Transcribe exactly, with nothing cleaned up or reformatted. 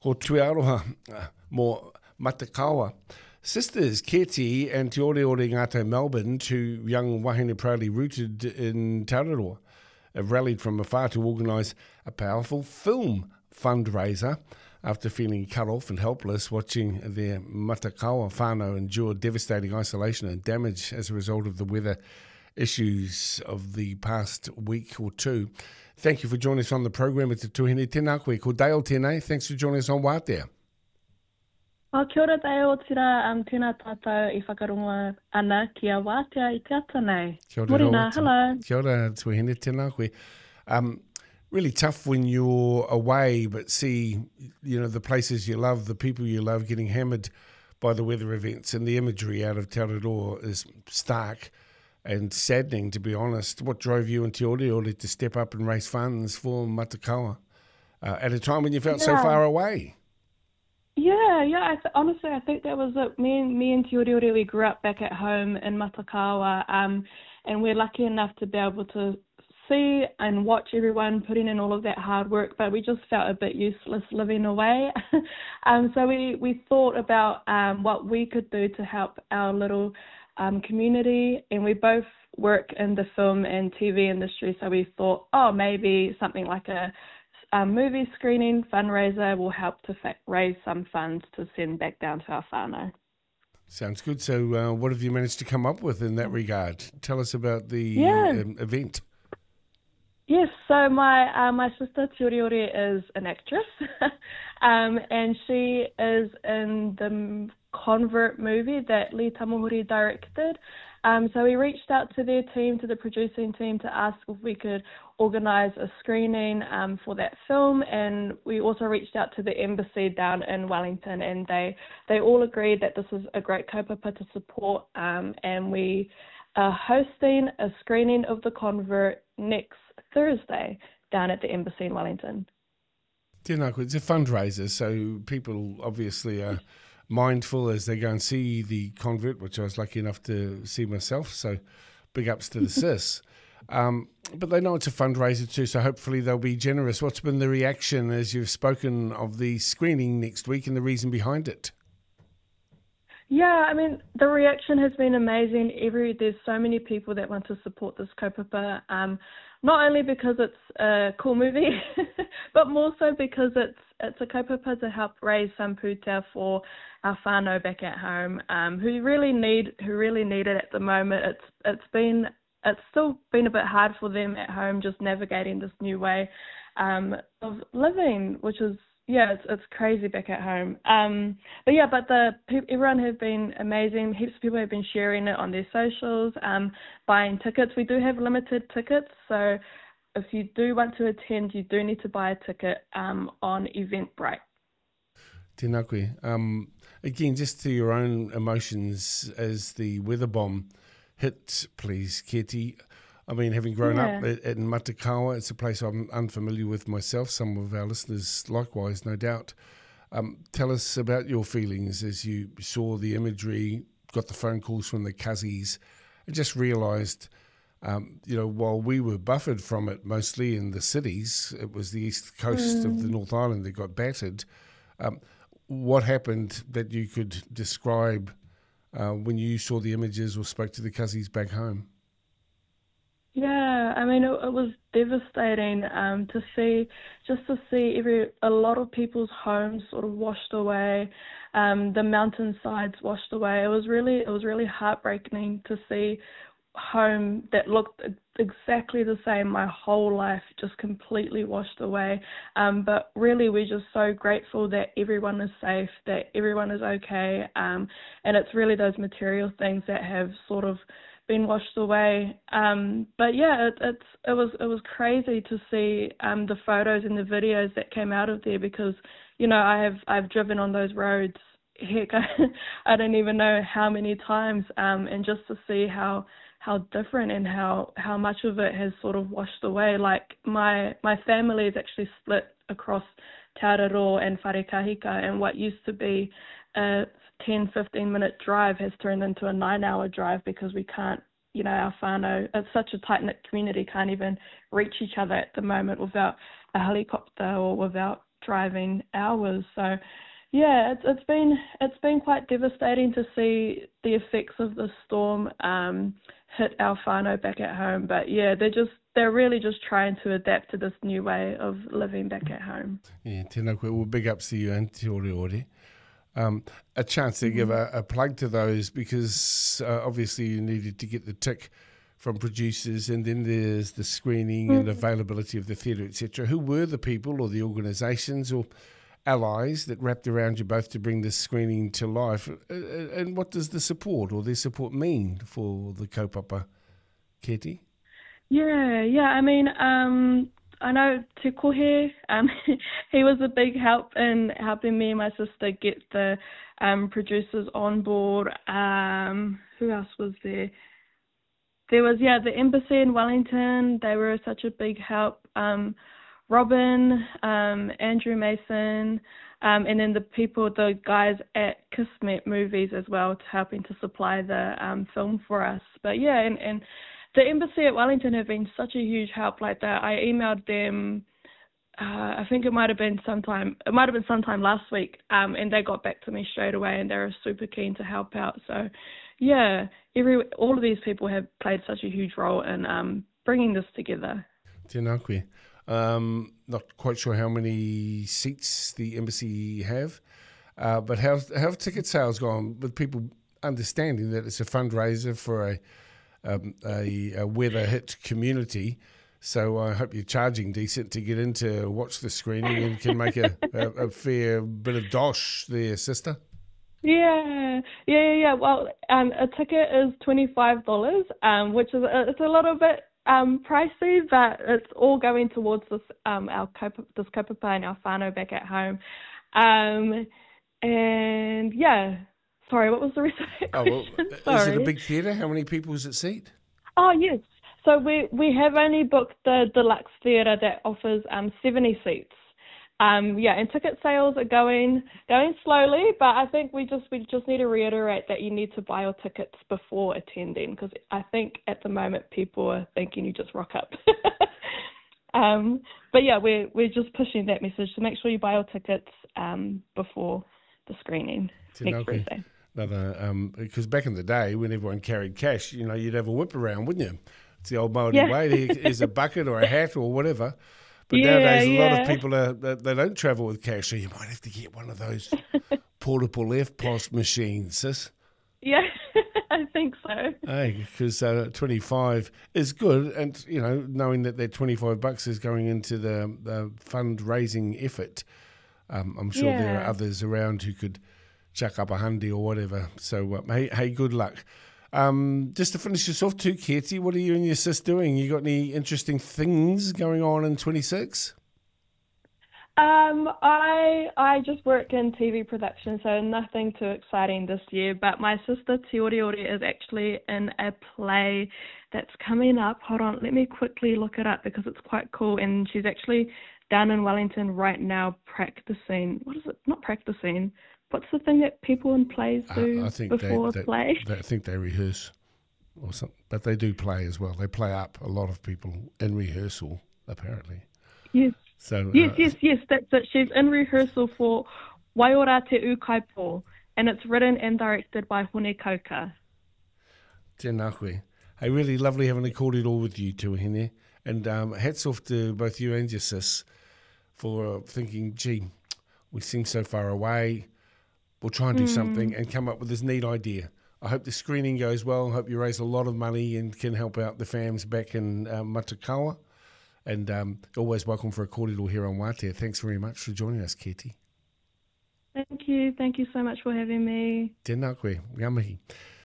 Ko Tuaroha uh, mō Matakawa. Sisters Keti and Te Ore Ore Ngātou Melbourne, two young wahine proudly rooted in Tararoa, have rallied from afar to organise a powerful film fundraiser after feeling cut off and helpless watching their Matakawa whānau endure devastating isolation and damage as a result of the weather issues of the past week or two. Thank you for joining us on the program. It's a tuhine tēnā koe. Ko Dale tēnei. Thanks for joining us on Wātea. O kia ora Dale, tira um, tēnā tātou I whakaronga ana ki a Wātea I te ata nei. Kia ora, Morena, hello. Kia ora, tuhine tēnā koe. Um, really tough when you're away but see, you know, the places you love, the people you love getting hammered by the weather events, and the imagery out of Tararoa is stark and saddening, to be honest. What drove you and Te Ore Ore to step up and raise funds for Matakawa uh, at a time when you felt yeah. so far away? Yeah, yeah. I th- honestly, I think that was it. Me and me and Te Ore Ore, we grew up back at home in Matakawa, um, and we're lucky enough to be able to see and watch everyone putting in all of that hard work. But we just felt a bit useless living away. um, so we we thought about um, what we could do to help our little Um, community, and we both work in the film and T V industry, so we thought, oh, maybe something like a, a movie screening fundraiser will help to fa- raise some funds to send back down to our whānau. Sounds good. So uh, what have you managed to come up with in that regard? Tell us about the yeah. um, event. Yes, so my uh, my sister Te Ore Ore is an actress, um, and she is in the Convert movie that Lee Tamuhuri directed. Um, so we reached out to their team, to the producing team, to ask if we could organise a screening um, for that film, and we also reached out to the embassy down in Wellington, and they, they all agreed that this is a great kaupapa to support, um, and we are hosting a screening of The Convert next Thursday down at the embassy in Wellington. Tēnā koe, it's a fundraiser, so people obviously are mindful as they go and see The Convert, which I was lucky enough to see myself, so big ups to the sis. Um, but they know it's a fundraiser too, so hopefully they'll be generous. What's been the reaction as you've spoken of the screening next week and the reason behind it? Yeah, I mean, the reaction has been amazing. Every There's so many people that want to support this kaupapa, um, not only because it's a cool movie, but more so because it's it's a kaupapa to help raise some pūtea for our whānau back at home, um, who really need who really need it at the moment. It's it's been it's still been a bit hard for them at home, just navigating this new way um, of living, which is yeah, it's it's crazy back at home. Um, but yeah, but the everyone has been amazing. Heaps of people have been sharing it on their socials, um, buying tickets. We do have limited tickets, so if you do want to attend, you do need to buy a ticket um, on Eventbrite. Tēnā koe. Um, again, just to your own emotions as the weather bomb hit, please, Keti. I mean, having grown yeah. up in Matakawa, it's a place I'm unfamiliar with myself. Some of our listeners likewise, no doubt. Um, tell us about your feelings as you saw the imagery, got the phone calls from the Kazis, and just realised, um, you know, while we were buffered from it mostly in the cities, it was the east coast mm. of the North Island that got battered. Um, what happened that you could describe uh, when you saw the images or spoke to the Kazis back home? Yeah, I mean, it, it was devastating um, to see, just to see every a lot of people's homes sort of washed away, um, the mountainsides washed away. It was really, it was really heartbreaking to see home that looked exactly the same my whole life just completely washed away. Um, but really, we're just so grateful that everyone is safe, that everyone is okay, um, and it's really those material things that have sort of been washed away. Um, but yeah, it, it's it was it was crazy to see um, the photos and the videos that came out of there, because you know I have I've driven on those roads. Heck, I, I don't even know how many times, um, and just to see how how different and how, how much of it has sort of washed away. Like my my family is actually split across Tararoa and Wharekahika, and what used to be a ten, fifteen minute drive has turned into a nine hour drive because we can't, you know, our whānau, it's such a tight-knit community, can't even reach each other at the moment without a helicopter or without driving hours. So yeah, it's it's been it's been quite devastating to see the effects of the storm um, hit our whānau back at home. But yeah, they're just they're really just trying to adapt to this new way of living back at home. Yeah, tēnā koe. Well, big ups to you and te ore ore. Um, a chance to mm-hmm. give a, a plug to those, because uh, obviously you needed to get the tick from producers, and then there's the screening mm-hmm. and availability of the theatre, et cetera. Who were the people or the organisations or allies that wrapped around you both to bring this screening to life? And what does the support or their support mean for the kaupapa, Keti? Yeah, yeah. I mean, um, I know Te Kohe, um, he was a big help in helping me and my sister get the um, producers on board. Um, who else was there? There was, yeah, the Embassy in Wellington. They were such a big help. Um, Robin, um, Andrew Mason, um, and then the people, the guys at Kismet Movies as well, to helping to supply the um, film for us. But yeah, and, and the Embassy at Wellington have been such a huge help like that. I emailed them, uh, I think it might have been sometime, it might have been sometime last week, um, and they got back to me straight away, and they were super keen to help out. So yeah, every all of these people have played such a huge role in um, bringing this together. Tēnā koe. Um, not quite sure how many seats the Embassy have, uh, but how how have ticket sales gone with people understanding that it's a fundraiser for a um, a, a weather hit community? So I hope you're charging decent to get in to watch the screening and can make a, a, a fair bit of dosh there, sister. Yeah, yeah, yeah. yeah. Well, um, a ticket is twenty-five dollars, um, which is a, it's a little bit um, pricey, but it's all going towards this um, our kaupa, this kaupapa and our whānau back at home. Um, and yeah, sorry, what was the rest of that oh, question? Well, sorry. Is it a big theatre? How many people does it seat? Oh yes. So we we have only booked the deluxe theatre that offers um, seventy seats. Um, yeah, and ticket sales are going going slowly, but I think we just we just need to reiterate that you need to buy your tickets before attending, because I think at the moment people are thinking you just rock up. um, but yeah, we're we're just pushing that message to make sure you buy your tickets um, before the screening next Thursday. Another, um, because back in the day when everyone carried cash, you know, you'd have a whip around, wouldn't you? It's the old Māori yeah. way. There's a bucket or a hat or whatever. But yeah, nowadays, a yeah. lot of people are they don't travel with cash, so you might have to get one of those portable F P O S machines, sis. Yeah, I think so. Hey, because uh, twenty-five is good, and you know, knowing that that twenty-five bucks is going into the, the fundraising effort, um, I'm sure yeah. there are others around who could chuck up a hundy or whatever. So, uh, hey, hey, good luck. Um, just to finish this off too, Keti, what are you and your sis doing? You got any interesting things going on in twenty-six? Um, I I just work in T V production, so nothing too exciting this year. But my sister Te Ore Ore is actually in a play that's coming up. Hold on, let me quickly look it up because it's quite cool. And she's actually down in Wellington right now practicing. What is it? Not practicing. What's the thing that people in plays do uh, I think before they, a they, play? They, I think they rehearse or something, but they do play as well. They play up a lot of people in rehearsal, apparently. Yes. So yes, uh, yes, yes. That's it. She's in rehearsal for Waiora Te Ukaipo, and it's written and directed by Hone Kauka. Tēnā koe. Hey, really lovely having a call it all with you two, Hene. And um, hats off to both you and your sis for uh, thinking, gee, we seem so far away. We'll try and do mm. something and come up with this neat idea. I hope the screening goes well. I hope you raise a lot of money and can help out the fams back in uh, Matakawa. And um, always welcome for a kōrero here on Wātea. Thanks very much for joining us, Keti. Thank you. Thank you so much for having me. Tēnā koe. Ngā mihi.